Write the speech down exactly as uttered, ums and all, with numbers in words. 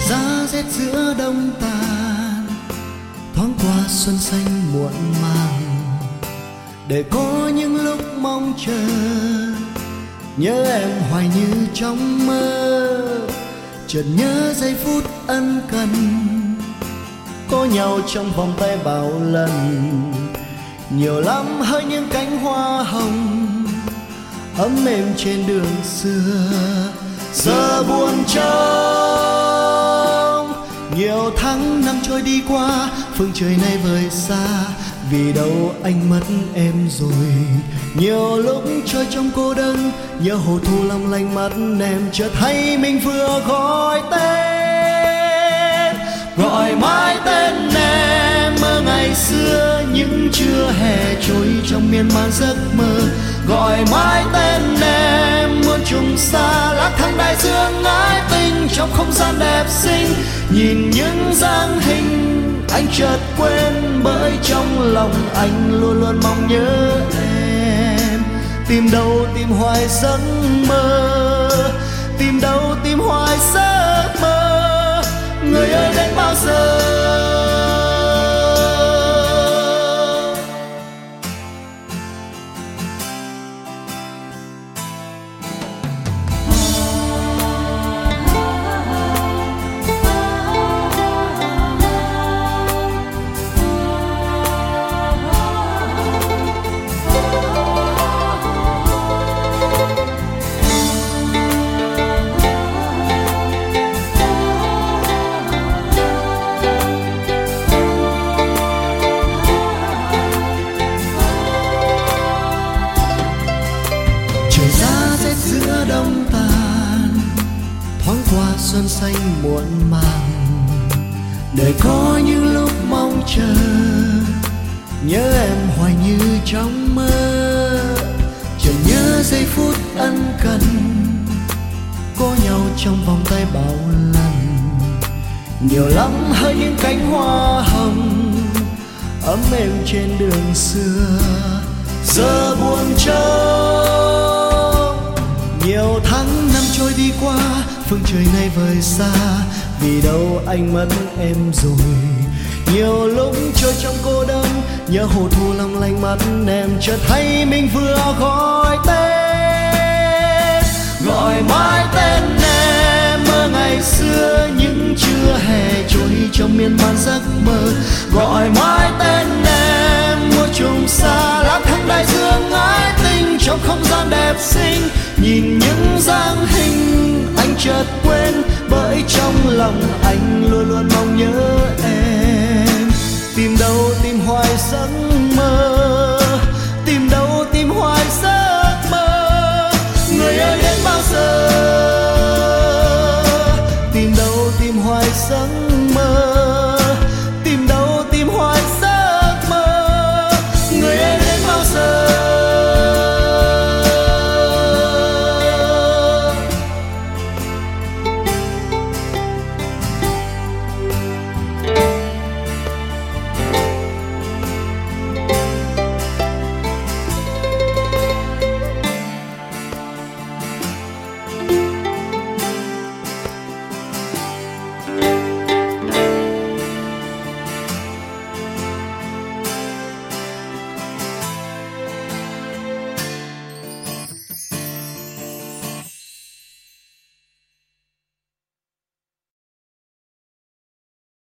giá rét giữa đông tàn, thoáng qua xuân xanh muộn màng, để có những lúc mong chờ, nhớ em hoài như trong mơ. Chợt nhớ giây phút ân cần, có nhau trong vòng tay bao lần, nhiều lắm hơi những cánh hoa hồng ấm êm trên đường xưa. Giờ buồn trông nhiều tháng năm trôi đi qua, phương trời này vời xa, vì đâu anh mất em rồi. Nhiều lúc trôi trong cô đơn, nhớ hồ thu long lanh mắt em, chợt thấy mình vừa gọi tên, gọi mãi tên em. Mơ ngày xưa những trưa hè trôi trong miên man giấc mơ, gọi mãi tên em muôn trùng xa, lạc thang đại dương ái tình trong không gian đẹp xinh. Nhìn những dáng hình anh chợt quên, bởi trong lòng anh luôn luôn mong nhớ em. Tìm đâu tìm hoài giấc mơ, tìm đâu tìm hoài giấc mơ, người ơi đến bao giờ. Xuân xanh muộn màng, để có những lúc mong chờ, nhớ em hoài như trong mơ. Chợt nhớ giây phút ân cần, có nhau trong vòng tay bao lần, nhiều lắm hơi những cánh hoa hồng ấm êm trên đường xưa. Giờ buồn trông nhiều tháng năm trôi đi qua, phương trời này vời xa, vì đâu anh mất em rồi. Nhiều lúc trôi trong cô đơn, nhớ hồ thu long lanh mắt em, chợt thấy mình vừa gọi tên, gọi mãi tên em. Mơ ngày xưa những trưa hè trôi trong miên man giấc mơ, gọi mãi tên em muôn trùng xa, lạc thang đại dương ái tình trong không gian đẹp xinh. Nhìn những dáng hình anh chợt quên, bởi trong lòng anh luôn luôn mong nhớ em. Tìm đâu tìm hoài giấc mơ,